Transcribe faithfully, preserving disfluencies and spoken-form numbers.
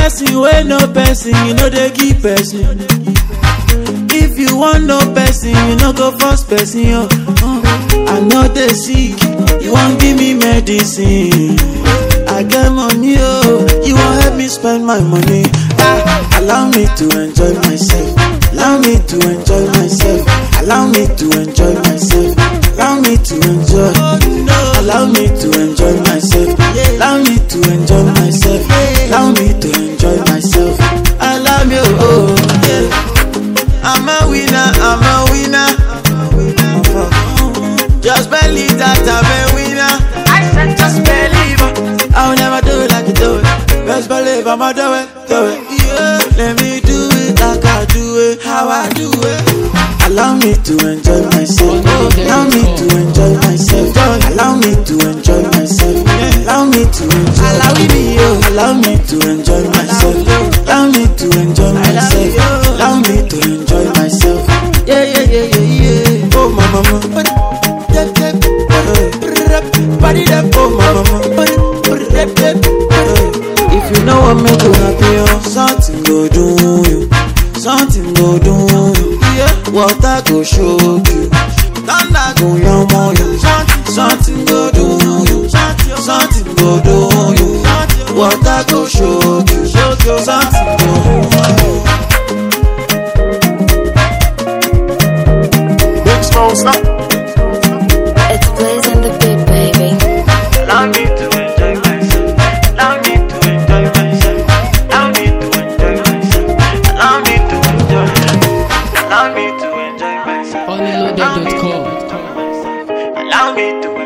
person wey no person, you know they give person. If you want no person, you no go force person. Yo. Uh, I know they sick, you won't give me medicine. I get money, oh, you won't help me spend my money. Ah, allow me to enjoy myself. Allow me to enjoy myself. Allow me to enjoy myself. Allow me to enjoy. Allow me to enjoy myself. Allow me to enjoy myself. Allow me to enjoy myself. Allow me, oh, yeah. I'm a winner, I'm a winner. Just believe that I'm a winner. I said just believe. I'll never do it like you do it. Best believe I'ma do it, do it. Yeah, let me do it like I do it, how I do it. Allow me to enjoy myself. Allow me to enjoy myself. Allow me to enjoy myself. Allow me to enjoy. Allow me, allow me to enjoy myself. Allow me to enjoy myself. Allow me to enjoy myself. Yeah, yeah, yeah, yeah, yeah. Oh, my mama. Body that oh, my mama. If you know what make you happy, oh, something go do you. Something go do you. Yeah. Water go show you. Thunder go yam on you. Something go do you. Something go do you. Water go show you. Something go do you. Big Smoke, stop. It's blazing the beat, baby. Allow me to enjoy myself. Allow me to enjoy myself. Allow me to enjoy myself. Allow me to enjoy. Allow me to enjoy myself. Onlyloaded dot com. Allow me to